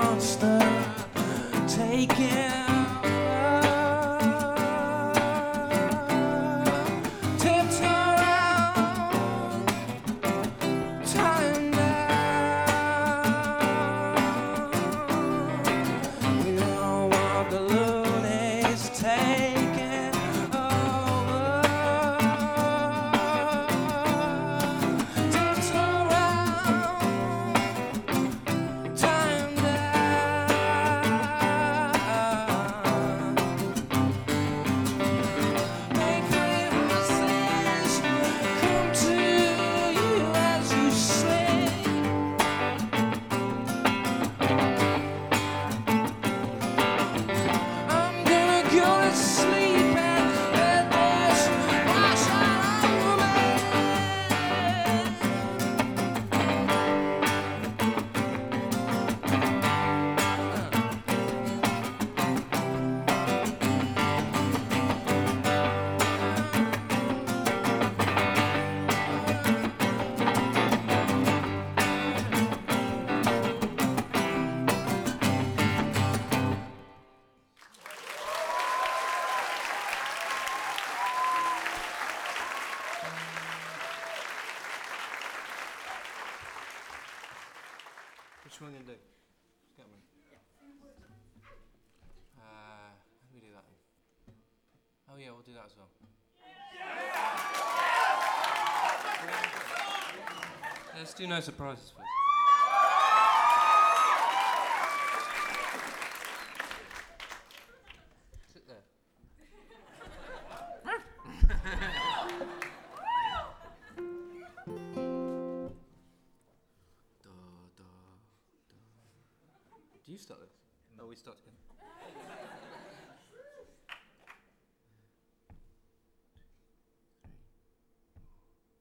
monster taking. Which one are we going to do? Get one. How do we do that then? Oh yeah, we'll do that as well. Let's do no surprises first. Sit there. Do you start this? No, we start together.